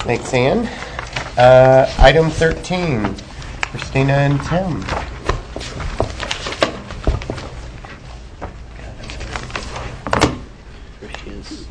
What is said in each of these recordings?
Thanks, Ann. Item 13, Christina and Tim. Here she is.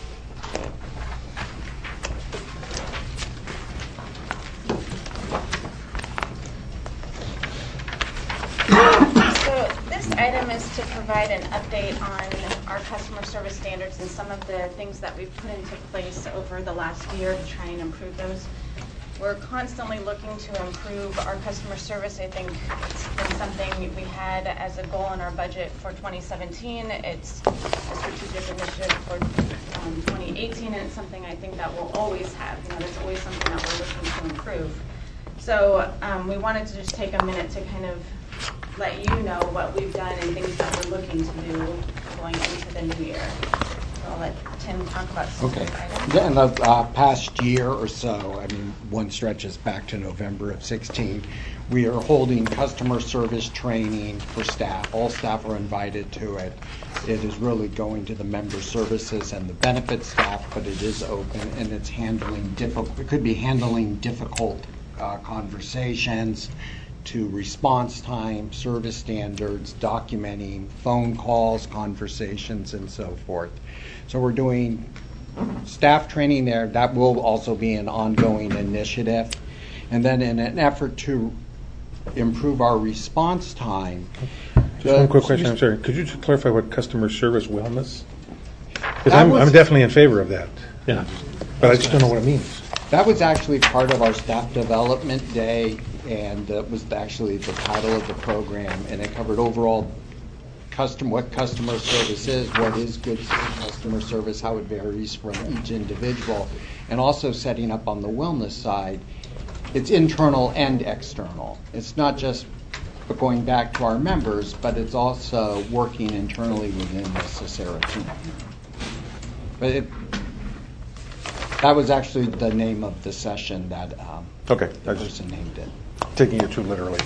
So this item is to provide an update on our customer service standards and some of the things that we've put into place over the last year to try and improve those. We're constantly looking to improve our customer service. I think it's been something we had as a goal in our budget for 2017. It's a strategic initiative for 2018, and it's something I think that we'll always have. There's always something that we're looking to improve. So we wanted to just take a minute to kind of let you know what we've done and things that we're looking to do going into the new year. So I'll let Tim talk about some of the items. In the past year or so, one stretches back to November of 16, we are holding customer service training for staff. All staff are invited to it. It is really going to the member services and the benefit staff, but it is open and it's handling difficult conversations, to response time, service standards, documenting phone calls, conversations, and so forth. So we're doing staff training there. That will also be an ongoing initiative. And then in an effort to improve our response time. Just one quick question, I'm sorry. Could you just clarify what customer service wellness? Because I'm definitely in favor of that. Yeah. But I just don't know what it means. That was actually part of our staff development day, and that was actually the title of the program, and it covered overall what customer service is, what is good customer service, how it varies from each individual, and also setting up on the wellness side. It's internal and external. It's not just going back to our members, but it's also working internally within the Cicero team. But that was actually the name of the session that the person named it. Taking it too literally.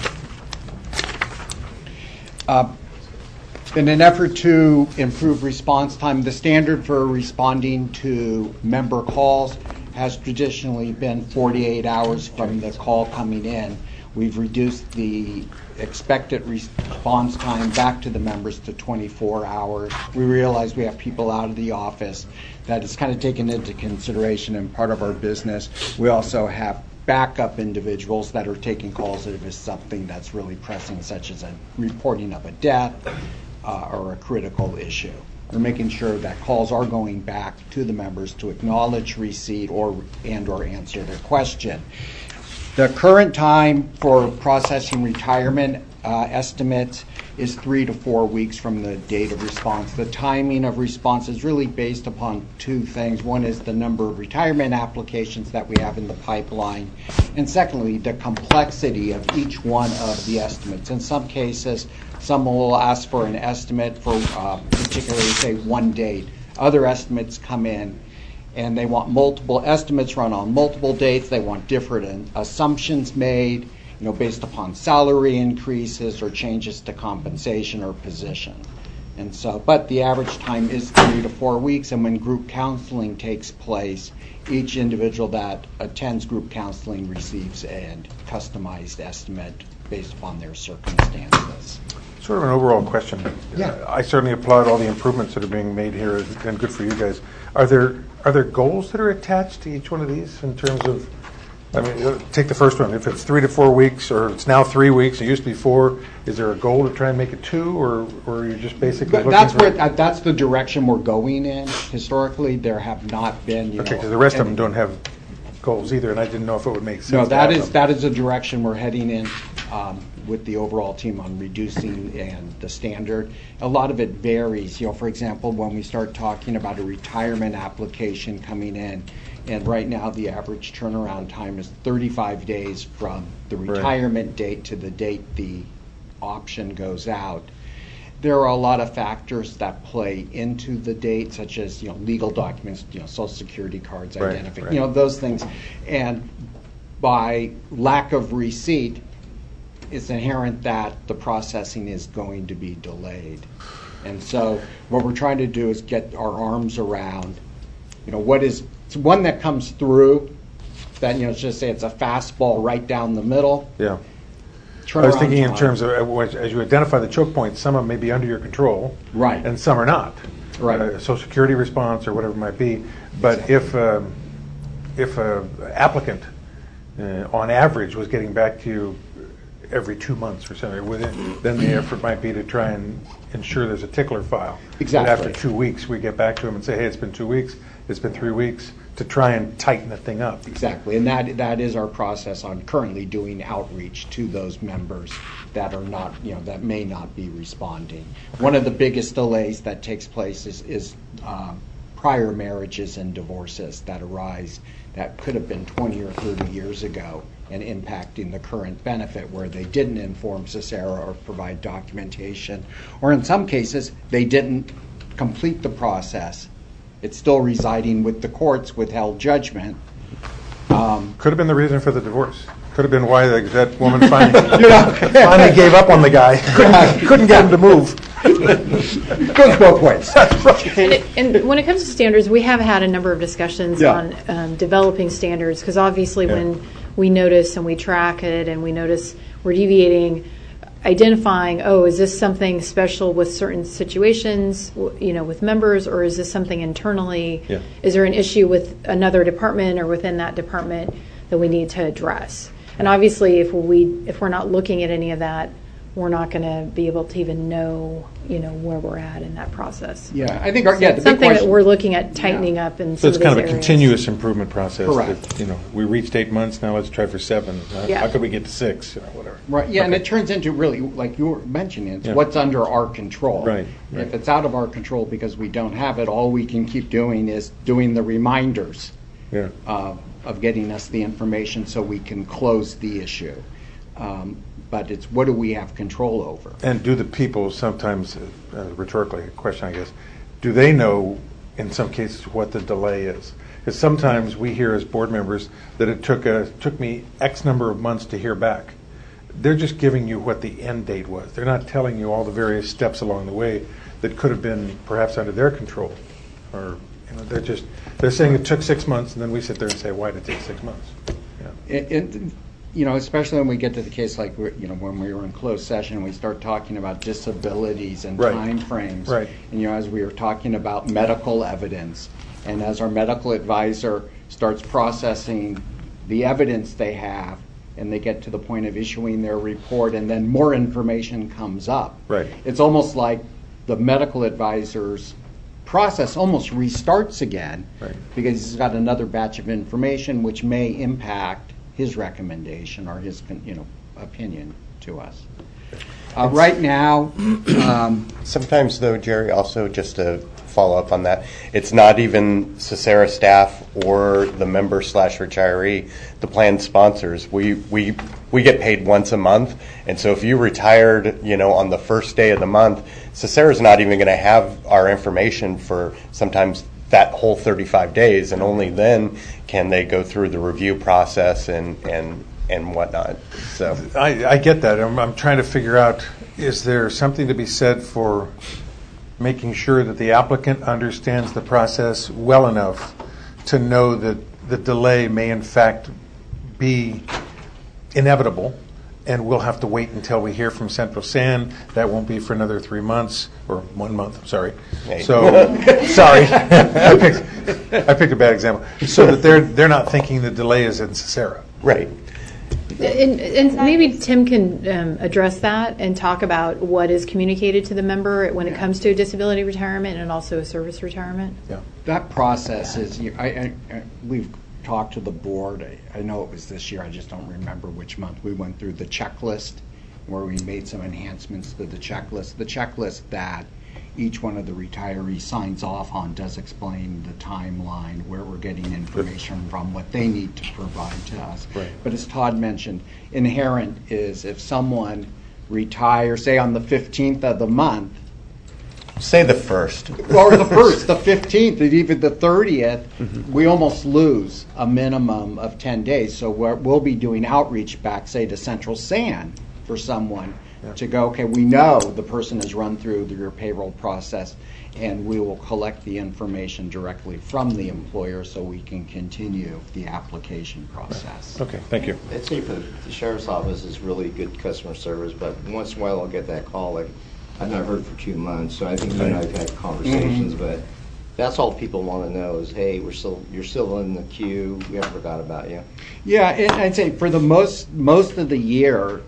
In an effort to improve response time, the standard for responding to member calls has traditionally been 48 hours from the call coming in. We've reduced the expected response time back to the members to 24 hours. We realize we have people out of the office. That is kind of taken into consideration in part of our business. We also have backup individuals that are taking calls if it's something that's really pressing, such as a reporting of a death or a critical issue. We're making sure that calls are going back to the members to acknowledge receipt or answer their question. The current time for processing retirement estimates is 3 to 4 weeks from the date of response. The timing of response is really based upon two things. One is the number of retirement applications that we have in the pipeline, and secondly, the complexity of each one of the estimates. In some cases, someone will ask for an estimate for particularly, say, one date. Other estimates come in and they want multiple estimates run on multiple dates. They want different assumptions made, based upon salary increases or changes to compensation or position. And so, but the average time is 3 to 4 weeks, and when group counseling takes place, each individual that attends group counseling receives a customized estimate based upon their circumstances. Sort of an overall question. Yeah. I certainly applaud all the improvements that are being made here, and good for you guys. Are there goals that are attached to each one of these in terms of, take the first one. If it's 3 to 4 weeks, or it's now 3 weeks, it used to be 4, is there a goal to try and make it 2, or are you just basically that's the direction we're going in. Historically, there have not been, Okay, because the rest of them don't have goals either, and I didn't know if it would make sense. No, that is the direction we're heading in with the overall team on reducing and the standard. A lot of it varies. For example, when we start talking about a retirement application coming in, and right now the average turnaround time is 35 days from the retirement date to the date the option goes out. There are a lot of factors that play into the date, such as legal documents, Social Security cards, identification, those things. And by lack of receipt, it's inherent that the processing is going to be delayed. And so what we're trying to do is get our arms around, what is one that comes through that, let's just say it's a fastball right down the middle. Yeah. I was thinking in time. terms of, as you identify the choke points, some of them may be under your control. Right. And some are not. Right. Social Security response or whatever it might be. But if a applicant, on average, was getting back to you every 2 months or something, then the effort might be to try and ensure there's a tickler file. Exactly. And after 2 weeks, we get back to them and say, hey, it's been 2 weeks, it's been 3 weeks, to try and tighten the thing up. Exactly, and that is our process on currently doing outreach to those members that are not, that may not be responding. One of the biggest delays that takes place is prior marriages and divorces that arise that could have been 20 or 30 years ago and impacting the current benefit, where they didn't inform Cesera or provide documentation, or in some cases they didn't complete the process. It's still residing with the courts, withheld judgment. Could have been the reason for the divorce. Could have been why that woman finally gave up on the guy. Couldn't get him to move. Goes both ways. And when it comes to standards, we have had a number of discussions on developing standards, because obviously when we notice and we track it and we notice we're deviating, identifying, is this something special with certain situations, with members, or is this something internally? Yeah. Is there an issue with another department or within that department that we need to address? And obviously, if we're not looking at any of that, we're not going to be able to even know, where we're at in that process. Yeah, I think So the big it's something question, that we're looking at tightening up in So some it's of kind these of a areas. continuous improvement process. Correct. That, we reached 8 months, now let's try for 7. Yeah. How could we get to 6? Whatever. Right, yeah, and Okay. it turns into really, like you were mentioning, it's Yeah. what's under our control. Right. If it's out of our control because we don't have it, all we can keep doing is doing the reminders Yeah. of getting us the information so we can close the issue. But it's what do we have control over? And do the people sometimes, rhetorically, a question I guess, do they know in some cases what the delay is? Because sometimes we hear as board members that it took me X number of months to hear back. They're just giving you what the end date was. They're not telling you all the various steps along the way that could have been perhaps under their control. Or they're saying it took 6 months, and then we sit there and say, why did it take 6 months? Yeah. Especially when we get to the case like when we were in closed session and we start talking about disabilities and Right. time frames. Right. And as we were talking about medical evidence, and as our medical advisor starts processing the evidence they have, and they get to the point of issuing their report, and then more information comes up. Right. It's almost like the medical advisor's process almost restarts again, Right. because he's got another batch of information which may impact his recommendation or his opinion to us. Right now, Sometimes, though, Jerry, also just to follow up on that, it's not even Cesera staff or the member/retiree, the plan sponsors. We get paid once a month, and so if you retired, on the first day of the month, Cesera's not even going to have our information for sometimes that whole 35 days, and only then can they go through the review process and whatnot. So I get that. I'm trying to figure out, is there something to be said for making sure that the applicant understands the process well enough to know that the delay may in fact be inevitable, and we'll have to wait until we hear from Central San. That won't be for another 3 months, or 1 month, I'm sorry. Hey. So, sorry, I picked a bad example. So that they're not thinking the delay is in Cesera. right. And maybe Tim can address that and talk about what is communicated to the member when it comes to a disability retirement and also a service retirement. Yeah. that process is, we've talked to the board. I know it was this year, I just don't remember which month. We went through the checklist where we made some enhancements to the checklist. The checklist that each one of the retirees signs off on does explain the timeline, where we're getting information from, what they need to provide to us. Right. But as Todd mentioned, inherent is if someone retires, say on the 15th of the month, Say the first. or the 1st, the 15th, and even the 30th, we almost lose a minimum of 10 days. So we'll be doing outreach back, say, to Central San for someone to go, okay, we know the person has run through your payroll process, and we will collect the information directly from the employer so we can continue the application process. Okay, thank you. I'd say for the sheriff's office is really good customer service, but once in a while I'll get that call, like, I've not heard for 2 months, so I think you and I have had conversations, but that's all people want to know is, hey, you're still in the queue, we haven't forgot about you. Yeah, and I'd say for the most of the year,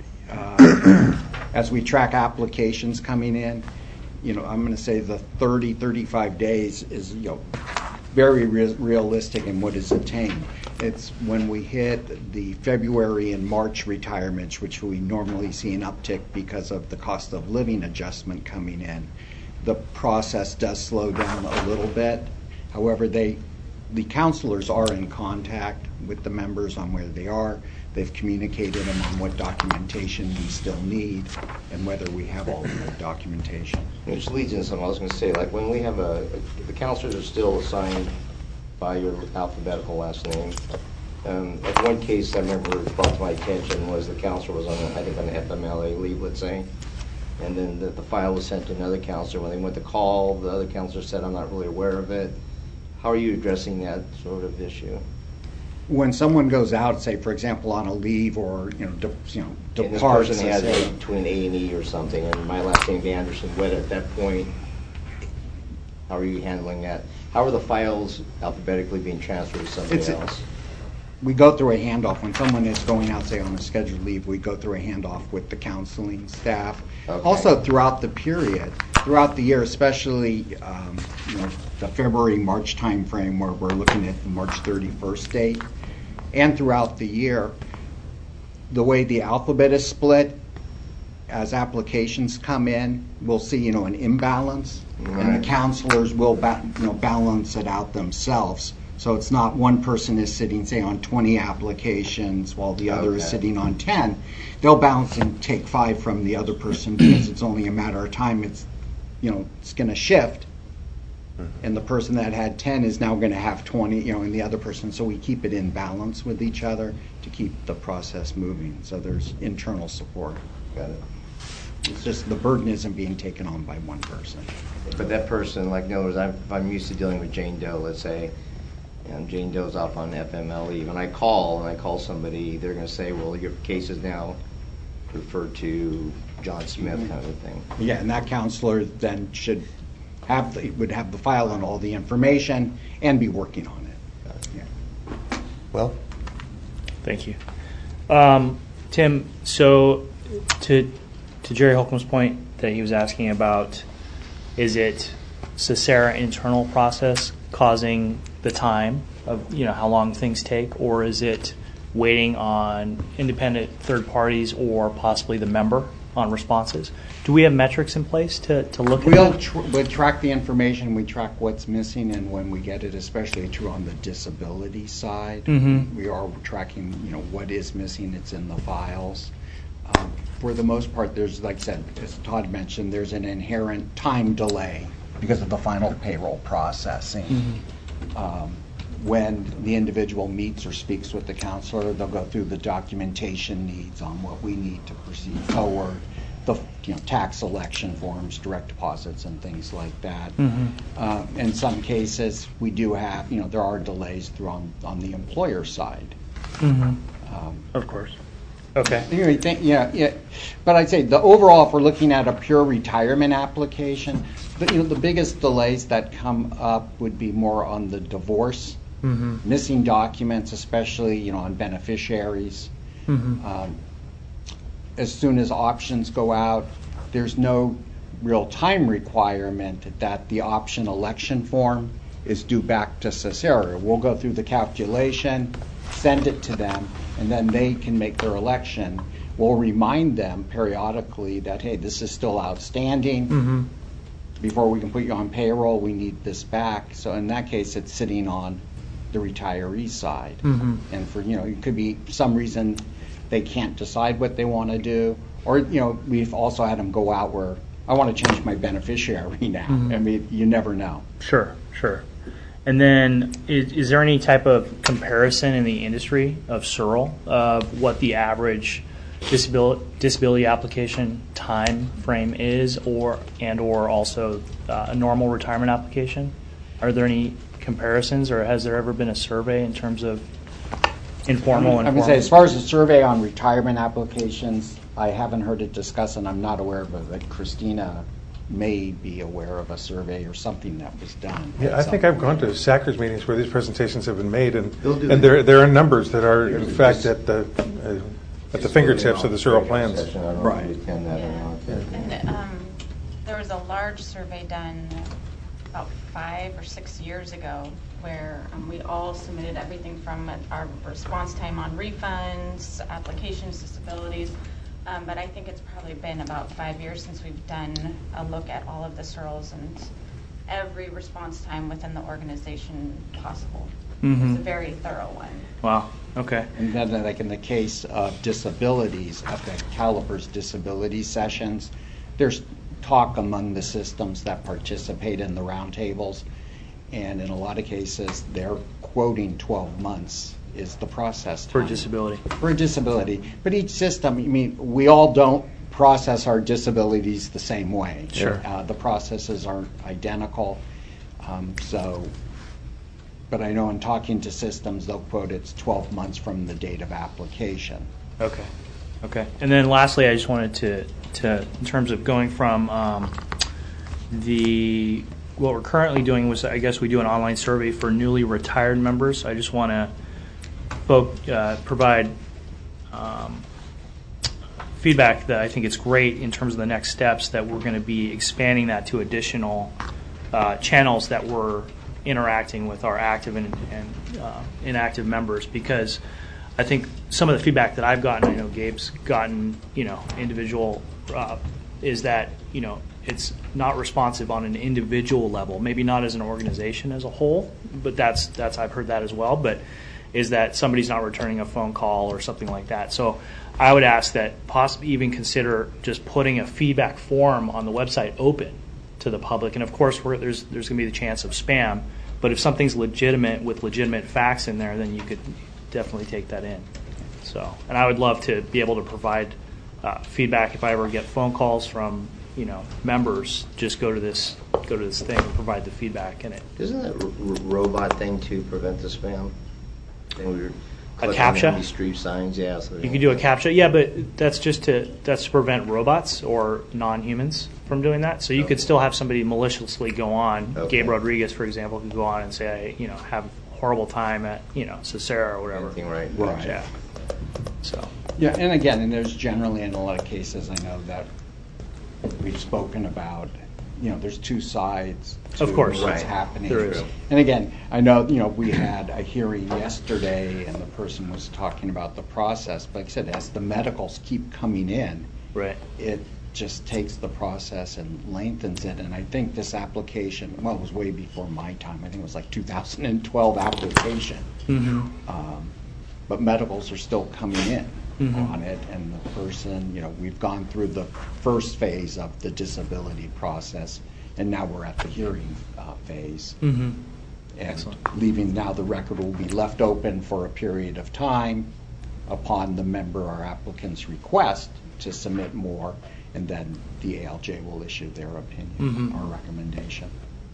as we track applications coming in, I'm going to say the 30, 35 days is, very realistic in what is attained. It's when we hit the February and March retirements, which we normally see an uptick because of the cost of living adjustment coming in. The process does slow down a little bit. However, the counselors are in contact with the members on where they are. They've communicated them on what documentation we still need and whether we have all of the documentation. Which leads into something I was going to say, like when we have the counselors are still assigned by your alphabetical last name. Like one case I remember brought to my attention was the counselor was on an FMLA leave, let's say, and then the file was sent to another counselor. When they went to call, the other counselor said, I'm not really aware of it. How are you addressing that sort of issue? When someone goes out, say for example on a leave or departs, this person has between A&E or something, and my last name Anderson. What at that point? How are you handling that? How are the files alphabetically being transferred to somebody else? We go through a handoff. When someone is going out, say, on a scheduled leave, we go through a handoff with the counseling staff. Okay. Also, throughout the period, throughout the year, especially the February, March time frame where we're looking at the March 31st date, and throughout the year, the way the alphabet is split, as applications come in, we'll see an imbalance, and the counselors will balance it out themselves. So it's not one person is sitting, say, on 20 applications while the other is sitting on 10. They'll balance and take 5 from the other person because it's only a matter of time. It's going to shift, and the person that had 10 is now going to have 20, and the other person. So we keep it in balance with each other to keep the process moving. So there's internal support. Got it. It's just the burden isn't being taken on by one person. But that person, like, in other words, if I'm used to dealing with Jane Doe, let's say, and Jane Doe's off on FML leave, and I call somebody, they're going to say, well, your case is now referred to John Smith, kind of a thing. Yeah, and that counselor then would have the file and all the information and be working on it. Yeah. Well, thank you. Tim, so to Jerry Holcomb's point that he was asking about, is it Socera internal process causing the time of how long things take, or is it waiting on independent third parties or possibly the member on responses? Do we have metrics in place to look at that? We track the information, we track what's missing, and when we get it, especially true on the disability side, we are tracking what is missing. It's in the files. For the most part, there's, like I said, as Todd mentioned, there's an inherent time delay because of the final payroll processing. When the individual meets or speaks with the counselor, they'll go through the documentation needs on what we need to proceed forward, the tax election forms, direct deposits, and things like that. In some cases, we do have, there are delays on the employer side. Of course. Okay. Yeah. But I'd say the overall, if we're looking at a pure retirement application, the biggest delays that come up would be more on the divorce, missing documents, especially on beneficiaries. As soon as options go out, there's no real time requirement that the option election form is due back to Socera. We'll go through the calculation, send it to them, and then they can make their election. We'll remind them periodically that, hey, this is still outstanding. Before we can put you on payroll, we need this back. So in that case, it's sitting on the retiree side. And for, it could be some reason they can't decide what they want to do. Or, we've also had them go out where I want to change my beneficiary now. I mean, you never know. Sure. And then is there any type of comparison in the industry of Searle of what the average disability application time frame is, or also a normal retirement application? Are there any comparisons, or has there ever been a survey in terms of informal and I would say, formal? as far as the survey on retirement applications, I haven't heard it discussed, and I'm not aware of it, but Christina may be aware of a survey or something that was done. Yeah, I think I've gone to SACR's meetings where these presentations have been made, and They'll do there are numbers that are, in There's fact, this- at the fingertips of the Surreal plans. I don't know Right. if you attend that or not. And there was a large survey done about 5 or 6 years ago where we all submitted everything from our response time on refunds, applications, disabilities. But I think it's probably been about 5 years since we've done a look at all of the SERLs and every response time within the organization possible. It's a very thorough one. Wow. Okay. And then, like in the case of disabilities, at the Calipers disability sessions, there's talk among the systems that participate in the roundtables, and in a lot of cases, they're quoting 12 months is the process For time. disability. For a disability. But each system, I mean, we all don't process our disabilities the same way. Sure. The processes aren't identical. But I know in talking to systems, they'll quote it's 12 months from the date of application. Okay. Okay. And then lastly, I just wanted to in terms of going from what we're currently doing was, I guess we do an online survey for newly retired members. I just want to provide feedback that I think it's great in terms of the next steps, that we're going to be expanding that to additional channels that we're interacting with our active and inactive members, because I think some of the feedback that I've gotten, I know Gabe's gotten, individual, is that, it's not responsive on an individual level, maybe not as an organization as a whole, but that's I've heard that as well, but is that somebody's not returning a phone call or something like that. So I would ask that possibly even consider just putting a feedback form on the website open to the public. And of course, there's going to be the chance of spam, but if something's legitimate with legitimate facts in there, then you could definitely take that in. So, and I would love to be able to provide feedback if I ever get phone calls from members. Just go to this thing and provide the feedback in it. Isn't that robot thing to prevent the spam? When we were clicking CAPTCHA? on these street signs, yeah. So You can do a CAPTCHA, yeah, but that's to prevent robots or non-humans from doing that. So you could still have somebody maliciously go on. Okay. Gabe Rodriguez, for example, could go on and say, have a horrible time at Cicera or whatever. Anything right. Right. Yeah. So. Yeah, and again, and there's generally in a lot of cases, I know that we've spoken about, there's two sides to Of course. what's Right. happening. There is. And again, I know, we had a hearing yesterday and the person was talking about the process, but like I said, as the medicals keep coming in, Right. it just takes the process and lengthens it. And I think this application, well, it was way before my time. I think it was like 2012 application. But medicals are still coming in on it, and the person, we've gone through the first phase of the disability process, and now we're at the hearing phase. And leaving now, the record will be left open for a period of time upon the member or applicant's request to submit more, and then the ALJ will issue their opinion or recommendation.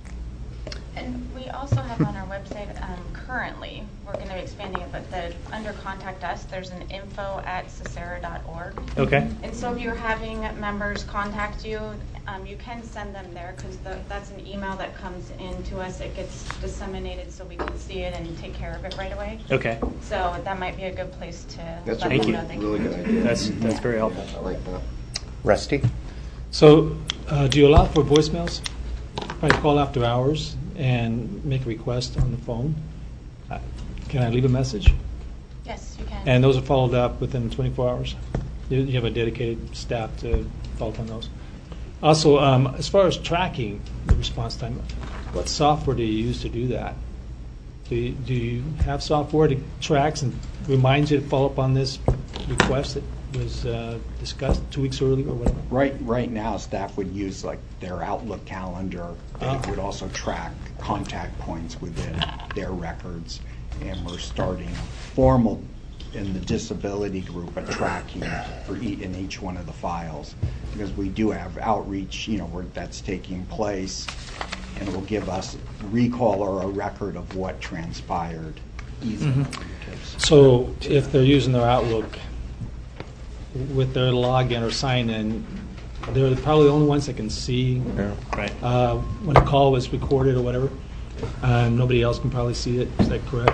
And we also have on our website currently, we're going to be expanding it, but under Contact Us, there's an info@cicera.org. Okay. And so if you're having members contact you, you can send them there, because that's an email that comes in to us. It gets disseminated so we can see it and take care of it right away. Okay. So that might be a good place to That's let a them really, know they can. really good idea. That's very helpful. I like that. Rusty? So, do you allow for voicemails? If I call after hours and make a request on the phone, can I leave a message? Yes, you can. And those are followed up within 24 hours? You have a dedicated staff to follow up on those? Also, as far as tracking the response time, what software do you use to do that? Do you have software that tracks and reminds you to follow up on this request that was discussed 2 weeks earlier or whatever? Right now, staff would use like their Outlook calendar. They would also track contact points within their records, and we're starting a formal in the disability group a tracking in each one of the files, because we do have outreach, where that's taking place, and it will give us recall or a record of what transpired easily. So if they're using their Outlook with their login or sign in, they're probably the only ones that can see Right. When a call was recorded or whatever. Nobody else can probably see it. Is that correct?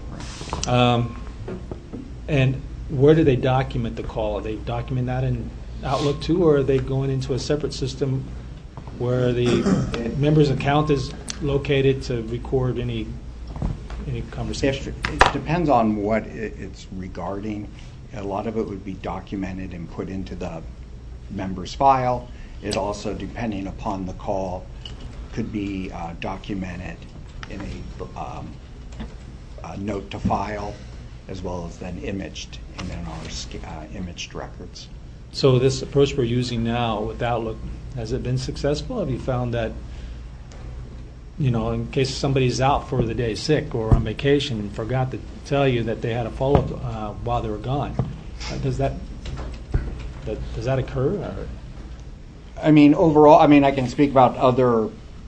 And where do they document the call? Are they document that in Outlook too, or are they going into a separate system where the member's account is located to record any conversation? It depends on what it's regarding. A lot of it would be documented and put into the member's file. It also, depending upon the call, could be documented in a note to file, as well as then imaged in our imaged records. So this approach we're using now with Outlook, has it been successful? Have you found that, in case somebody's out for the day sick or on vacation and forgot to tell you that they had a follow-up while they were gone, does that occur? Or? Overall, I can speak about other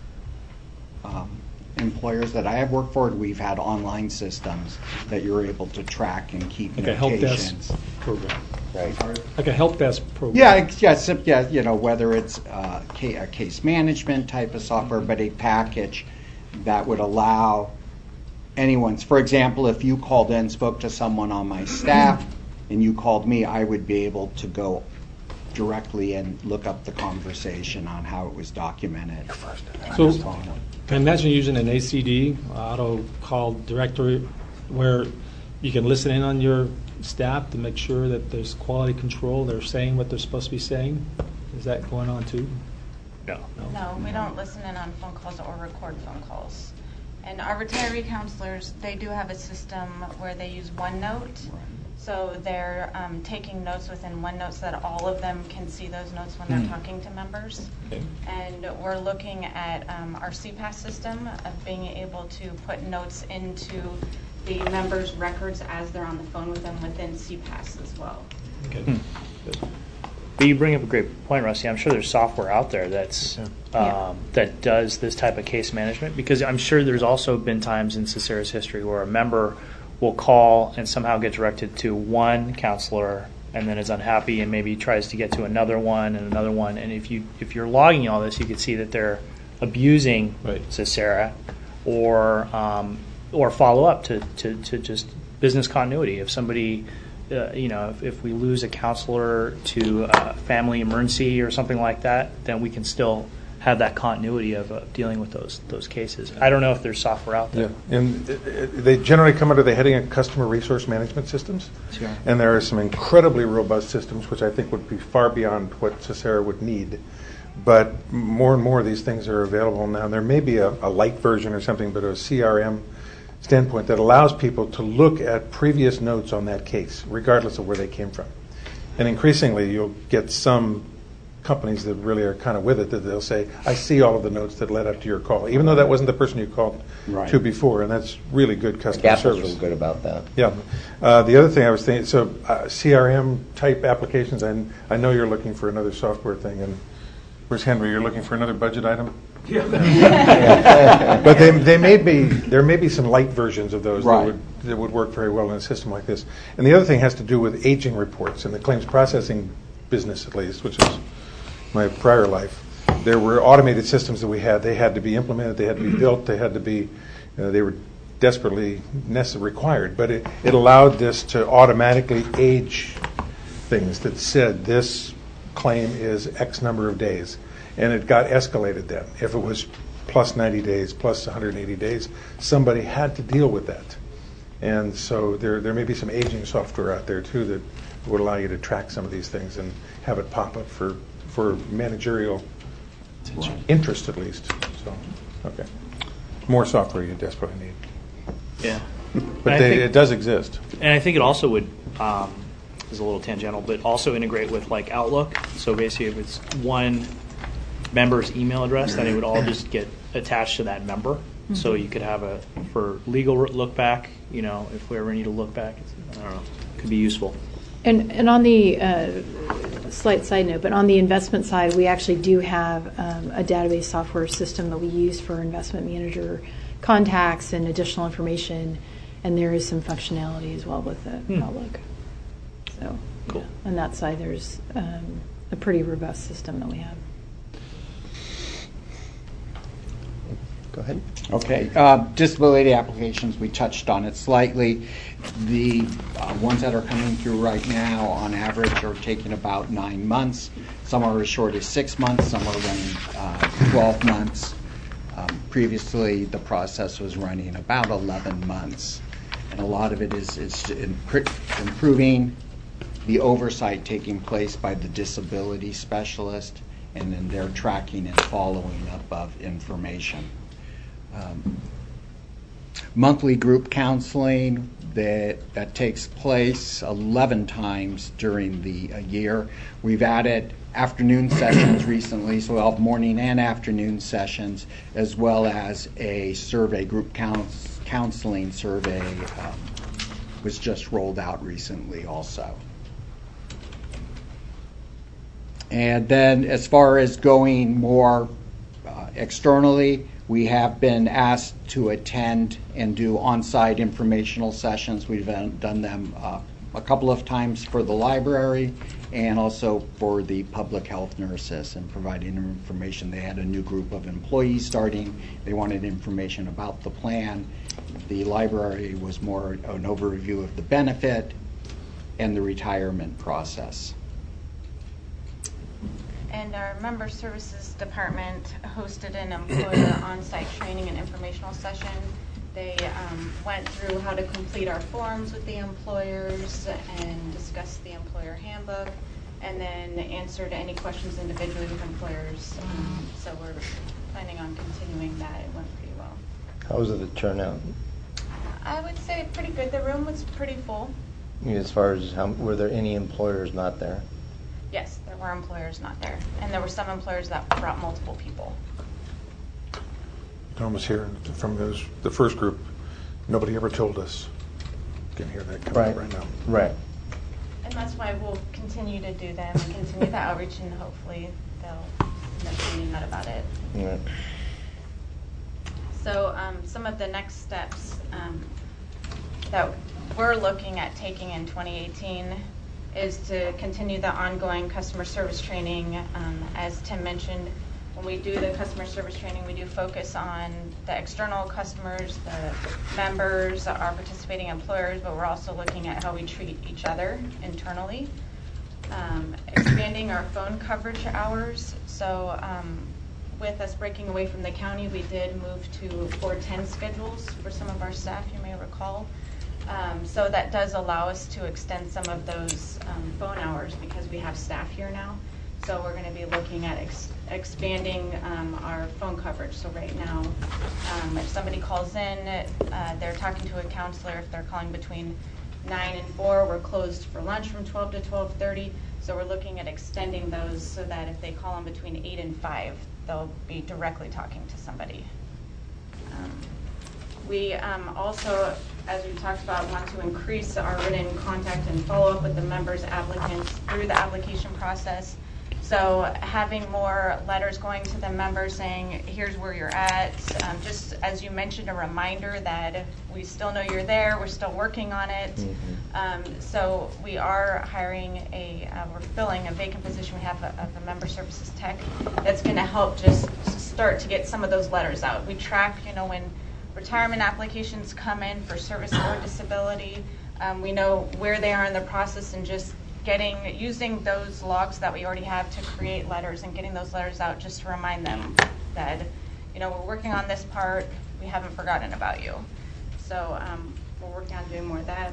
employers that I have worked for. We've had online systems that you're able to track and keep like notations. A help desk program. Right. Like a help desk program. Yeah, whether it's a case management type of software, but a package that would allow anyone's, for example, if you called in, spoke to someone on my staff, and you called me, I would be able to go directly and look up the conversation on how it was documented. So, I imagine using an ACD, auto call directory, where you can listen in on your staff to make sure that there's quality control, they're saying what they're supposed to be saying. Is that going on too? No. No, we don't listen in on phone calls or record phone calls. And our retiree counselors, they do have a system where they use OneNote. So they're taking notes within OneNote so that all of them can see those notes when they're talking to members. Okay. And we're looking at our CPAS system of being able to put notes into the members' records as they're on the phone with them within CPAS as well. Okay. Good. But you bring up a great point, Rusty. I'm sure there's software out there that's that does this type of case management, because I'm sure there's also been times in Socera's history where a member will call and somehow get directed to one counselor and then is unhappy and maybe tries to get to another one. And if you're logging all this, you can see that they're abusing Socera or follow up to just business continuity. If somebody if we lose a counselor to a family emergency or something like that, then we can still have that continuity of dealing with those cases. I don't know if there's software out there. Yeah, and they generally come under the heading of customer resource management systems. Sure. And there are some incredibly robust systems, which I think would be far beyond what Socera would need. But more and more of these things are available now. There may be a light version or something, but a CRM standpoint that allows people to look at previous notes on that case, regardless of where they came from. And increasingly, you'll get some companies that really are kind of with it, that they'll say, I see all of the notes that led up to your call, even though that wasn't the person you called to before, and that's really good customer service. Apple's really good about that. Yeah. The other thing I was thinking, so CRM-type applications, and I know you're looking for another software thing, and where's Henry? You're looking for another budget item? Yeah. But there may be some light versions of those that would work very well in a system like this. And the other thing has to do with aging reports in the claims processing business, at least, which is my prior life. There were automated systems that we had. They had to be implemented. They had to be built. They had to be. They were desperately required. But it allowed this to automatically age things that said this claim is X number of days. And it got escalated then. If it was plus 90 days, plus 180 days, somebody had to deal with that. And so there may be some aging software out there, too, that would allow you to track some of these things and have it pop up for managerial interest, at least. So, okay. More software you desperately need. Yeah. But it does exist. And I think it also would, is a little tangential, but also integrate with like Outlook. So basically if it's one member's email address, then it would all just get attached to that member. Mm-hmm. So you could have for legal look back, if we ever need to look back, I don't know. could be useful. And on the slight side note, but on the investment side, we actually do have a database software system that we use for investment manager contacts and additional information, and there is some functionality as well with the Outlook. So, cool. Yeah, on that side, there's a pretty robust system that we have. Go ahead. Okay, disability applications, we touched on it slightly. The ones that are coming through right now, on average, are taking about 9 months. Some are as short as 6 months, some are running 12 months. Previously, the process was running about 11 months. And a lot of it is improving the oversight taking place by the disability specialist, and then their tracking and following up of information. Monthly group counseling that takes place 11 times during the year. We've added afternoon sessions recently, so we'll have morning and afternoon sessions, as well as a survey, group counseling survey was just rolled out recently also. And then as far as going more externally, we have been asked to attend and do on-site informational sessions. We've done them a couple of times for the library and also for the public health nurses and providing them information. They had a new group of employees starting. They wanted information about the plan. The library was more an overview of the benefit and the retirement process. And our member services department hosted an employer on-site training and informational session. They went through how to complete our forms with the employers and discussed the employer handbook, and then answered any questions individually with employers. So we're planning on continuing that. It went pretty well. How was the turnout? I would say pretty good. The room was pretty full. As far as were there any employers not there? Yes, there were employers not there. And there were some employers that brought multiple people. Tom was here from the first group. Nobody ever told us. You can hear that coming up right now. Right. And that's why we'll continue to do them and continue the outreach, and hopefully they'll end up finding out about it. Right. So some of the next steps that we're looking at taking in 2018 is to continue the ongoing customer service training. As Tim mentioned, when we do the customer service training, we do focus on the external customers, the members, our participating employers, but we're also looking at how we treat each other internally. Expanding our phone coverage hours. So with us breaking away from the county, we did move to 410 schedules for some of our staff, you may recall. So that does allow us to extend some of those phone hours because we have staff here now. So we're going to be looking at expanding our phone coverage. So right now, if somebody calls in, they're talking to a counselor. If they're calling between 9 and 4, we're closed for lunch from 12 to 12:30. So we're looking at extending those so that if they call in between 8 and 5, they'll be directly talking to somebody. We also, as we talked about, want to increase our written contact and follow-up with the members' applicants through the application process. So having more letters going to the members saying, here's where you're at. Just as you mentioned, a reminder that we still know you're there, we're still working on it. Mm-hmm. So we are hiring we're filling a vacant position we have of a member services tech that's going to help just start to get some of those letters out. We track, when retirement applications come in for service or disability, we know where they are in the process, and just using those logs that we already have to create letters and getting those letters out just to remind them that, we're working on this part, we haven't forgotten about you. So we're working on doing more of that.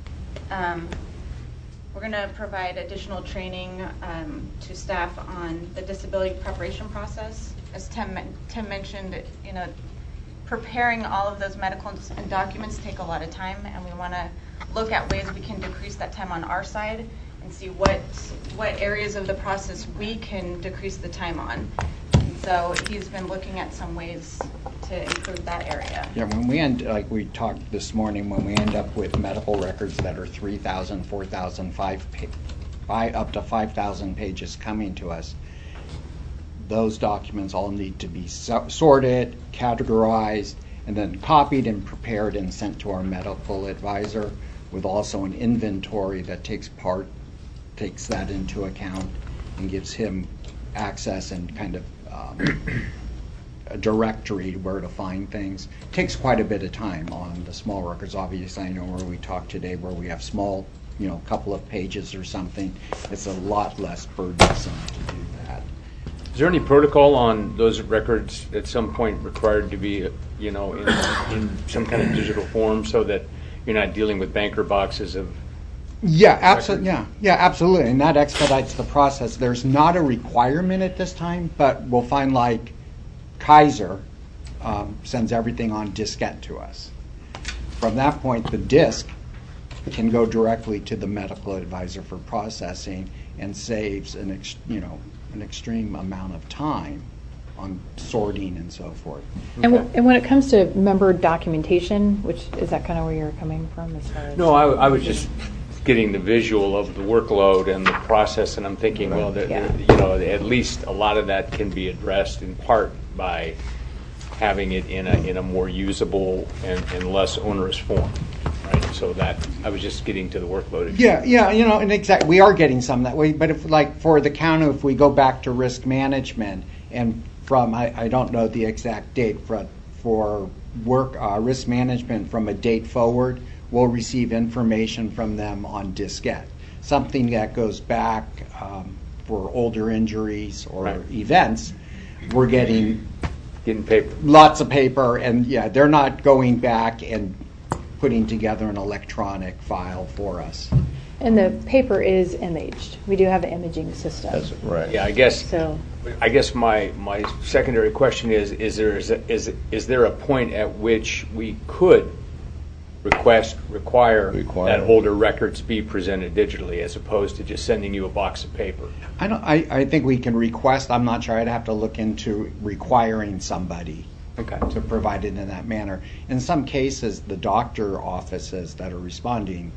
We're going to provide additional training to staff on the disability preparation process. As Tim mentioned, preparing all of those medical and documents take a lot of time, and we want to look at ways we can decrease that time on our side and see what areas of the process we can decrease the time on. So he's been looking at some ways to improve that area. Yeah, when we end, like we talked this morning, when we end up with medical records that are 3,000, 4,000, up to 5,000 pages coming to us, those documents all need to be sorted, categorized, and then copied and prepared and sent to our medical advisor, with also an inventory that takes that into account and gives him access and kind of a directory where to find things. It takes quite a bit of time on the small records. Obviously, I know where we talked today, where we have small, couple of pages or something, it's a lot less burdensome to do that. Is there any protocol on those records at some point required to be, in some kind of digital form, so that you're not dealing with banker boxes of? Yeah, absolutely. Yeah, absolutely, and that expedites the process. There's not a requirement at this time, but we'll find like Kaiser sends everything on diskette to us. From that point, the disk can go directly to the medical advisor for processing and saves an extreme amount of time on sorting and so forth. And when it comes to member documentation, which is that kind of where you're coming from as far as? No, I was just getting the visual of the workload and the process, and I'm thinking, well, at least a lot of that can be addressed in part by having it in a more usable and less onerous form, right? So that I was just getting to the workload issue. Yeah, and exactly, we are getting some that way. But if, like, for the county, if we go back to risk management, and from I don't know the exact date for work risk management from a date forward, we'll receive information from them on diskette. Something that goes back for older injuries or events, we're getting paper, lots of paper, and they're not going back and putting together an electronic file for us. And the paper is imaged. We do have an imaging system. That's right. Yeah, I guess. So, I guess my secondary question is there a point at which we could require that older records be presented digitally, as opposed to just sending you a box of paper? I think we can request. I'm not sure. I'd have to look into requiring somebody to provide it in that manner. In some cases, the doctor offices that are responding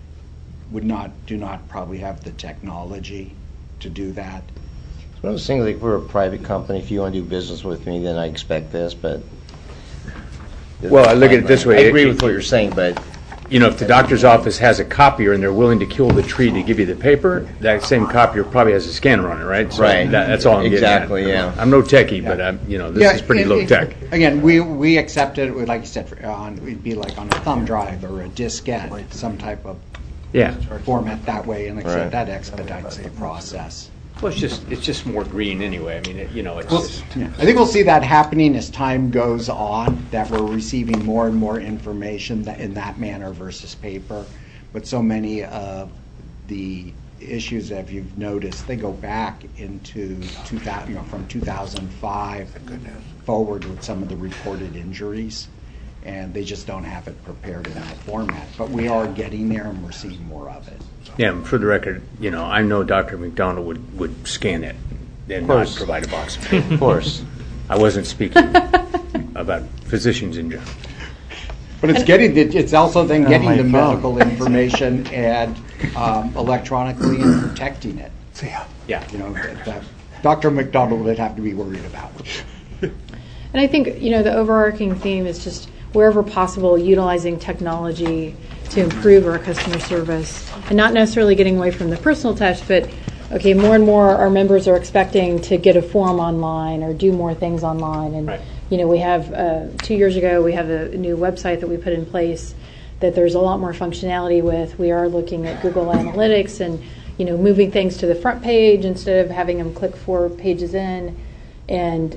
do not probably have the technology to do that. So I was thinking, like, if we're a private company, if you want to do business with me, then I expect this, but... Well, I look at it this way. I agree with what you're saying, but... if the doctor's office has a copier and they're willing to kill the tree to give you the paper, that same copier probably has a scanner on it, right? So right. That's all I'm getting at. Exactly, yeah. I'm no techie, but this is pretty low tech. Again, we accept it, like you said, it'd be like on a thumb drive or a diskette, some type of format that way, and like I said, that expedites the process. Well, it's just more green anyway. I mean, it's just. I think we'll see that happening as time goes on, that we're receiving more and more information in that manner versus paper. But so many of the issues, if you've noticed, they go back into 2000, from 2005 forward with some of the reported injuries, and they just don't have it prepared in that format. But we are getting there, and we're seeing more of it. Yeah, for the record, I know Dr. McDonald would scan it and not provide a box of paper. Of course. I wasn't speaking about physicians in general. But it's also then getting the medical information and electronically and protecting it. Yeah. That Dr. McDonald would have to be worried about. and I think, the overarching theme is just wherever possible, utilizing technology to improve our customer service, and not necessarily getting away from the personal touch, but more and more our members are expecting to get a form online or do more things online. And we have 2 years ago we have a new website that we put in place that there's a lot more functionality with. We are looking at Google Analytics and moving things to the front page instead of having them click 4 pages in, and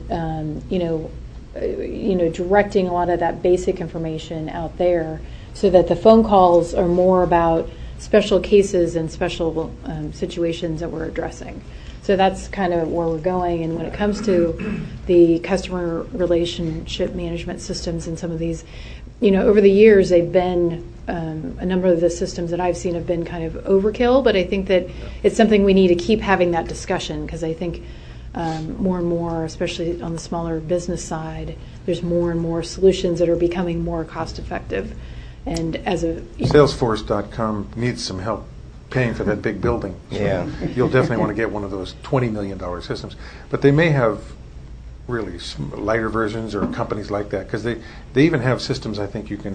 directing a lot of that basic information out there, so that the phone calls are more about special cases and special situations that we're addressing. So that's kind of where we're going. And when it comes to the customer relationship management systems and some of these, over the years they've been, a number of the systems that I've seen have been kind of overkill, but I think that it's something we need to keep having that discussion, because I think more and more, especially on the smaller business side, there's more and more solutions that are becoming more cost effective. And as a Salesforce.com needs some help paying for that big building. So Yeah. You'll definitely want to get one of those $20 million systems. But they may have really lighter versions or companies like that, because they even have systems, I think you can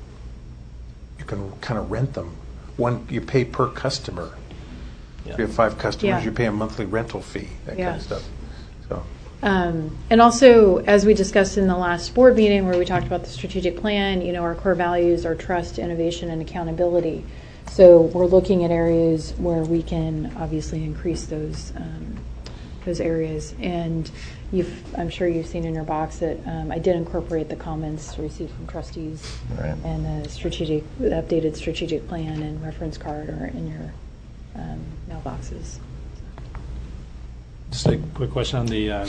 kind of rent them. You pay per customer. If you have 5 customers, Yeah. you pay a monthly rental fee, that Yeah. kind of stuff. So. And also, as we discussed in the last board meeting where we talked about the strategic plan, our core values are trust, innovation, and accountability. So we're looking at areas where we can obviously increase those areas. And I'm sure you've seen in your box that I did incorporate the comments received from trustees, Right. and the updated strategic plan and reference card are in your mailboxes. Just a quick question on the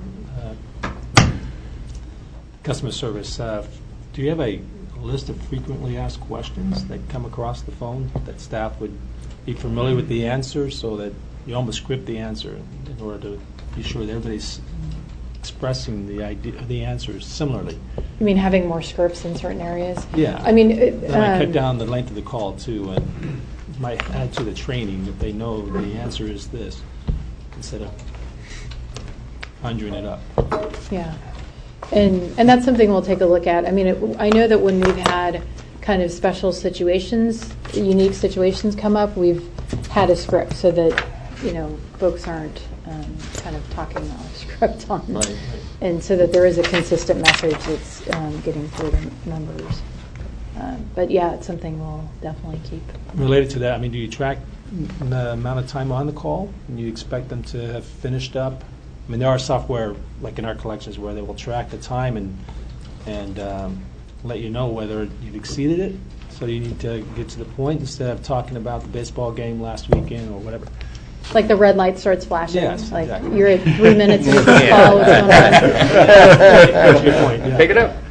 customer service. Do you have a list of frequently asked questions that come across the phone that staff would be familiar with the answers, so that you almost script the answer in order to be sure that everybody's expressing the answers similarly? You mean having more scripts in certain areas? Yeah. I mean, That might cut down the length of the call too, and might add to the training if they know the answer is this, instead of conjuring it up. Yeah, and that's something we'll take a look at. I mean, I know that when we've had kind of special situations, unique situations come up, we've had a script so that folks aren't kind of talking off script on, Right. and so that there is a consistent message that's getting through the members. But yeah, it's something we'll definitely keep. Related to that, I mean, do you track the amount of time on the call, and you expect them to have finished up? I mean, there are software, like in our collections, where they will track the time and let you know whether you've exceeded it. So you need to get to the point instead of talking about the baseball game last weekend or whatever. Like the red light starts flashing. Yes, like exactly. you're at 3 minutes into the call. What's going on? That's your point, yeah. Pick it up.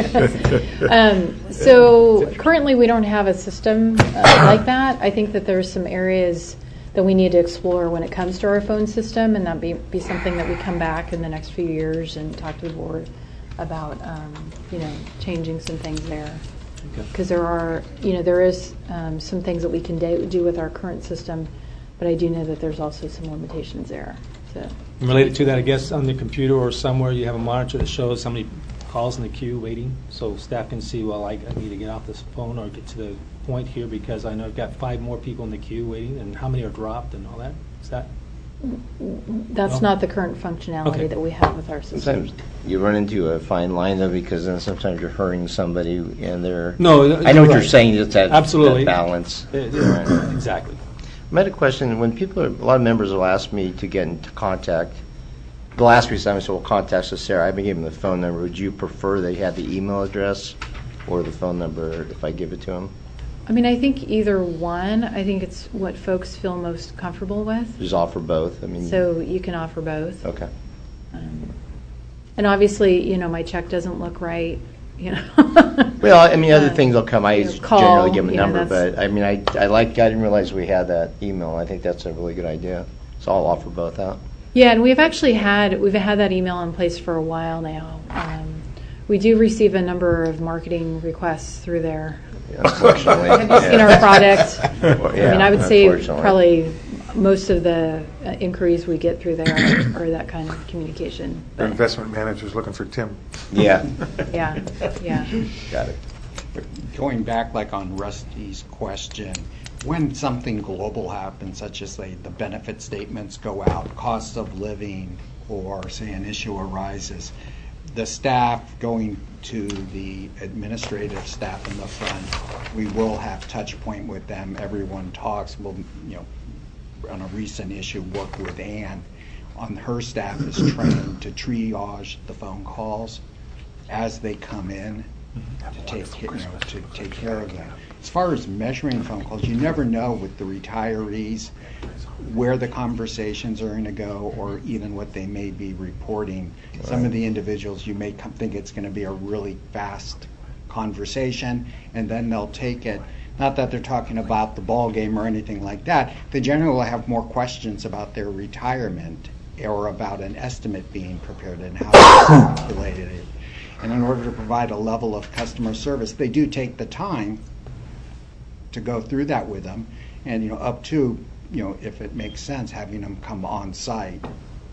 So currently we don't have a system like that. I think that there's some areas that we need to explore when it comes to our phone system, and that be something that we come back in the next few years and talk to the board about, changing some things there. Because there is some things that we can do with our current system, but I do know that there's also some limitations there. So. Related to that, I guess on the computer or somewhere you have a monitor that shows how many calls in the queue waiting, so staff can see, well, I need to get off this phone or get to the point here because I know I've got 5 more people in the queue waiting, and how many are dropped and all that. Is that? That's No? not the current functionality Okay. that we have with our system. Sometimes you run into a fine line, though, because then sometimes you're hurting somebody and they're... No, I know what you're right. saying, it's that Absolutely. that balance. Exactly. I had a question. When a lot of members will ask me to get into contact, they'll ask me something, so we'll contact Sarah. I've been given the phone number. Would you prefer they had the email address or the phone number if I give it to them? I mean, I think either one. I think it's what folks feel most comfortable with. Just offer both? I mean, So you can offer both. okay. And obviously, my check doesn't look right. Well, I mean, other things will come. I call, generally give them a number, that's- but I mean, I didn't realize we had that email. I think that's a really good idea. So I'll offer both out. Yeah, and we've had that email in place for a while now. We do receive a number of marketing requests through there. Unfortunately. Have you seen our product? Yeah, I mean, I would say unfortunately. probably most of the inquiries we get through there are that kind of communication. Our But, investment manager's looking for Tim. Yeah, yeah, yeah. got it. Going back like on Rusty's question, when something global happens, such as say the benefit statements go out, cost of living, or say an issue arises, the staff going to the administrative staff in the front, we will have touch point with them. Everyone talks. We'll, on a recent issue, work with Ann. On her staff is trained to triage the phone calls as they come in to take care of them. As far as measuring phone calls, you never know with the retirees where the conversations are going to go or even what they may be reporting. Right. Some of the individuals, you may think it's going to be a really fast conversation, and then they'll take it. Not that they're talking about the ball game or anything like that. They generally will have more questions about their retirement or about an estimate being prepared and how it's calculated. And in order to provide a level of customer service, they do take the time to go through that with them, and up to if it makes sense, having them come on site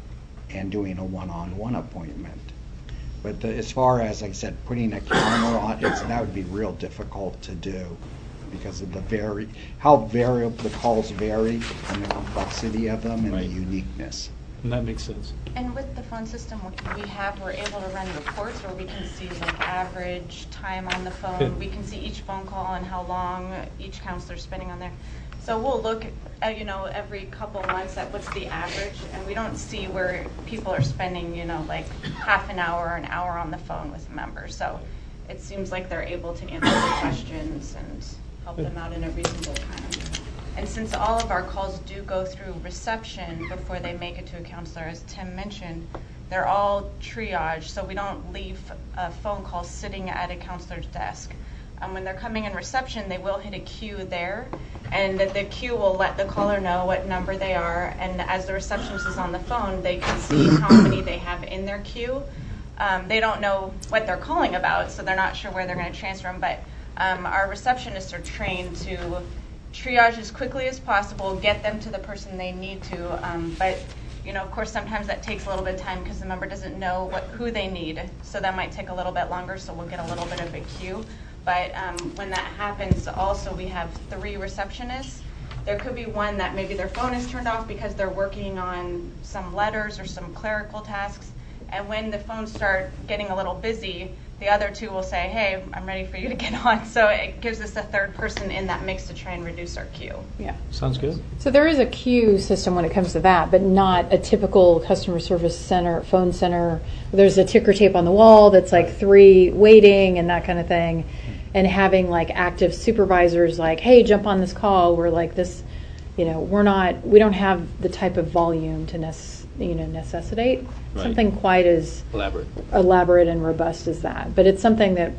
and doing a one-on-one appointment. But as far as, like I said, putting a counter on, that would be real difficult to do because of how variable the calls vary and the complexity of them and the uniqueness. And that makes sense. And with the phone system we're able to run reports where we can see like average time on the phone. Good. We can see each phone call and how long each counselor's spending on there. So we'll look at, every couple months at what's the average, and we don't see where people are spending, like half an hour or an hour on the phone with members. So it seems like they're able to answer the questions and help them out in a reasonable time. And since all of our calls do go through reception before they make it to a counselor, as Tim mentioned, they're all triaged, so we don't leave a phone call sitting at a counselor's desk. When they're coming in reception, they will hit a queue there, and the queue will let the caller know what number they are, and as the receptionist is on the phone, they can see how many they have in their queue. They don't know what they're calling about, so they're not sure where they're going to transfer them, but our receptionists are trained to triage as quickly as possible, get them to the person they need to, but of course, sometimes that takes a little bit of time because the member doesn't know who they need, so that might take a little bit longer, so we'll get a little bit of a queue. But when that happens, also we have 3 receptionists. There could be one that maybe their phone is turned off because they're working on some letters or some clerical tasks. And when the phones start getting a little busy, the other 2 will say, hey, I'm ready for you to get on. So it gives us a third person in that mix to try and reduce our queue. Yeah. Sounds good. So there is a queue system when it comes to that, but not a typical customer service center, phone center. There's a ticker tape on the wall that's like 3 waiting and that kind of thing. And having like active supervisors like, hey, jump on this call. We're like this, we don't have the type of volume to necessitate something quite as elaborate and robust as that. But it's something that,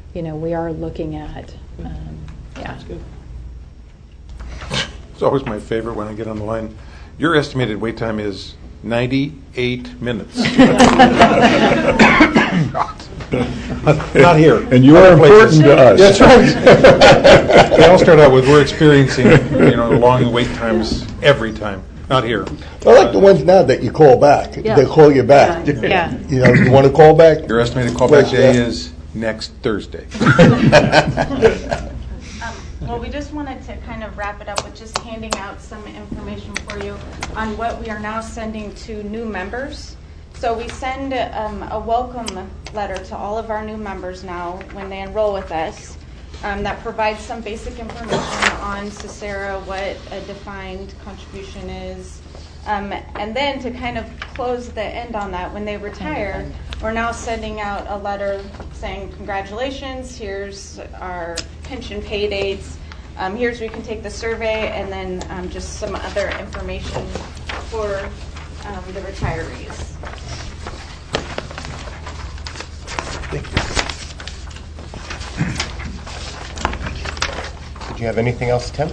we are looking at. Yeah. That's good. It's always my favorite when I get on the line. Your estimated wait time is 98 minutes. Not here. And you are important to us. That's right. They all start out with, we're experiencing, long wait times every time. Not here. I like the ones now that you call back. Yeah. They call you back. Yeah. You want to call back? Your estimated callback day is next Thursday. Well, we just wanted to kind of wrap it up with just handing out some information for you on what we are now sending to new members. So we send a welcome letter to all of our new members now when they enroll with us that provides some basic information on Cesara, what a defined contribution is. And then to kind of close the end on that, when they retire, we're now sending out a letter saying, congratulations, here's our pension pay dates, here's where you can take the survey, and then just some other information for the retirees. Thank you. Did you have anything else, Tim?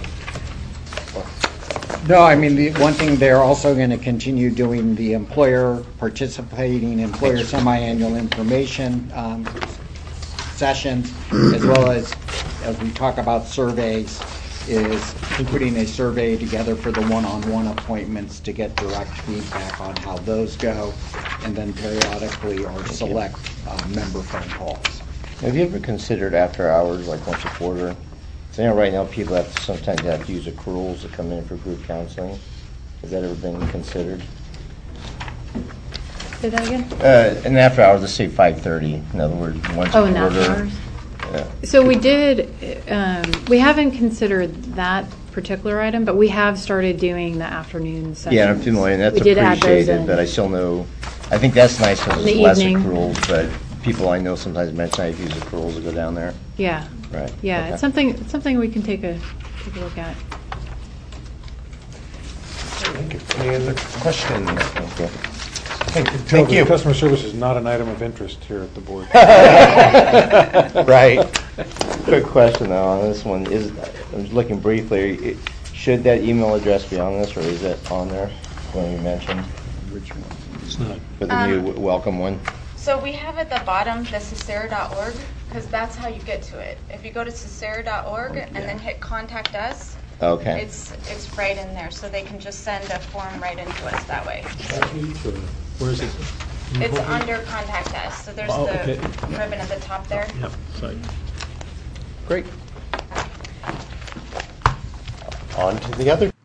No, I mean, the one thing, they're also going to continue doing the employer semi-annual information sessions, as well as we talk about surveys, is putting a survey together for the one-on-one appointments to get direct feedback on how those go, and then periodically or select member phone calls. Have you ever considered after hours, like once a quarter? So right now people sometimes have to use accruals to come in for group counseling. Has that ever been considered? Say that again? And after hours, let's say 5:30. In other words, once a quarter. Oh, and after hours? Yeah. So we did, we haven't considered that particular item, but we have started doing the afternoon sessions. Yeah, I'm familiar, and that's We did add those appreciated, in. but I still know, I think that's nice because In it's the less evening. accruals, but people I know sometimes mention I use accruals to go down there. Yeah. Right. Yeah, Okay. it's something we can take a look at. Thank you. Any other questions? Okay. Thank you. Customer service is not an item of interest here at the board. Right. Quick question though on this one is, I'm just looking briefly, should that email address be on this, or is it on there when you mentioned? It's not. With the new welcome one? So we have at the bottom the Cesara.org, because that's how you get to it. If you go to Cesara.org and then hit contact us, Okay. it's right in there, so they can just send a form right into us that way. Where is it? It's under contact us, so there's the ribbon at the top there. Yep, sorry. Great. On to the other.